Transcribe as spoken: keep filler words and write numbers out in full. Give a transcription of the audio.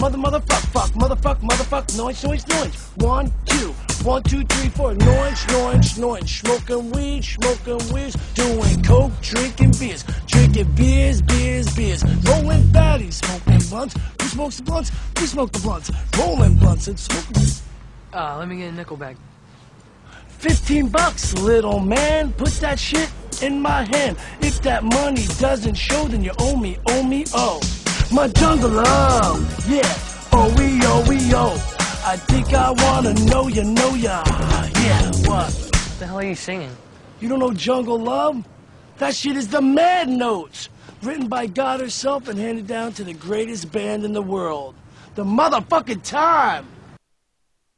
mother, motherfuck, fuck, motherfuck, motherfuck, noise, noise, noise. One, two, one, two, three, four, noise, noise, noise. Smoking weed, smoking weeds, doing coke, drinking beers, drinking beers, beers, beers. Rolling fatties, smoking blunts. Who smokes the blunts? We smoke the blunts. Rolling blunts and smoking. Uh, let me get a nickel back. Fifteen bucks, little man. Put that shit in my hand. If that money doesn't show, then you owe me, owe me, oh. My jungle love, yeah. Oh, we, oh, we, oh. I think I wanna know you, know ya. Yeah, what? What the hell are you singing? You don't know Jungle Love? That shit is the Mad Notes. Written by God herself and handed down to the greatest band in the world. The motherfucking time.